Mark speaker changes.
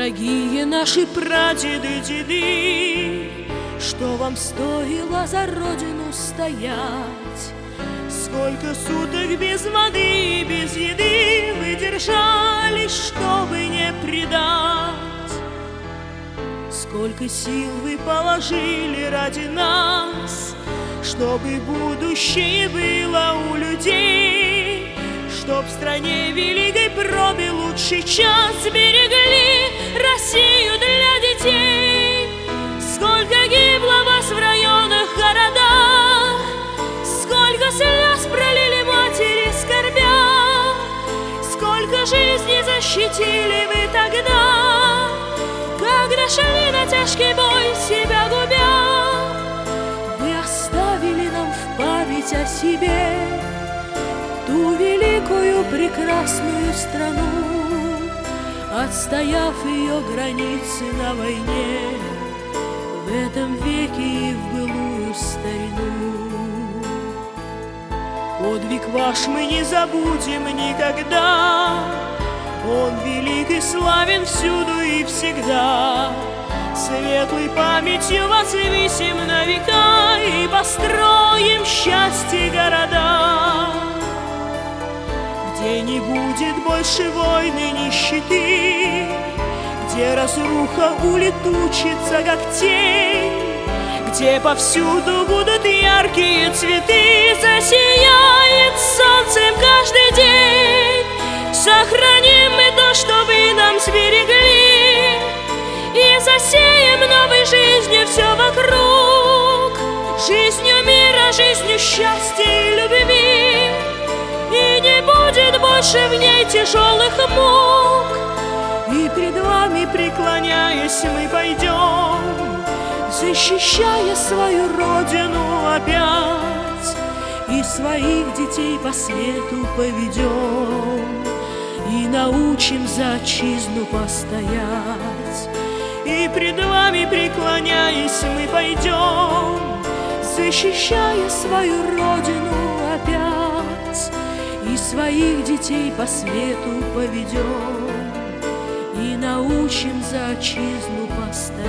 Speaker 1: Дорогие наши прадеды, деды, что вам стоило за родину стоять? Сколько суток без воды и без еды вы держались, чтобы не предать? Сколько сил вы положили ради нас, чтобы будущее было у людей, чтоб в стране великой проби лучший час берегли Россию для детей. Сколько гибло вас в районах, городах, сколько слез пролили матери, скорбя, сколько жизней защитили вы тогда, когда шли на тяжкий бой, себя губя. Вы оставили нам в память о себе ту великую прекрасную страну, отстояв ее границы на войне, в этом веке и в былую старину. Подвиг ваш мы не забудем никогда, он велик и славен всюду и всегда. Светлой памятью возвысим на века и построим счастье города, где не будет больше войны, нищеты, где разруха улетучится, как тень, где повсюду будут яркие цветы, засияет солнцем каждый день. Сохраним мы то, что вы нам сберегли, и засеем новой жизнью все вокруг, жизнью мира, жизнью счастья и любви. И не будет больше в ней тяжелых мук, и пред вами преклоняясь мы пойдем, защищая свою родину опять, и своих детей по свету поведем, и научим за отчизну постоять. И пред вами преклоняясь мы пойдем, защищая свою родину опять, и своих детей по свету поведем, и научим за отчизну постоять.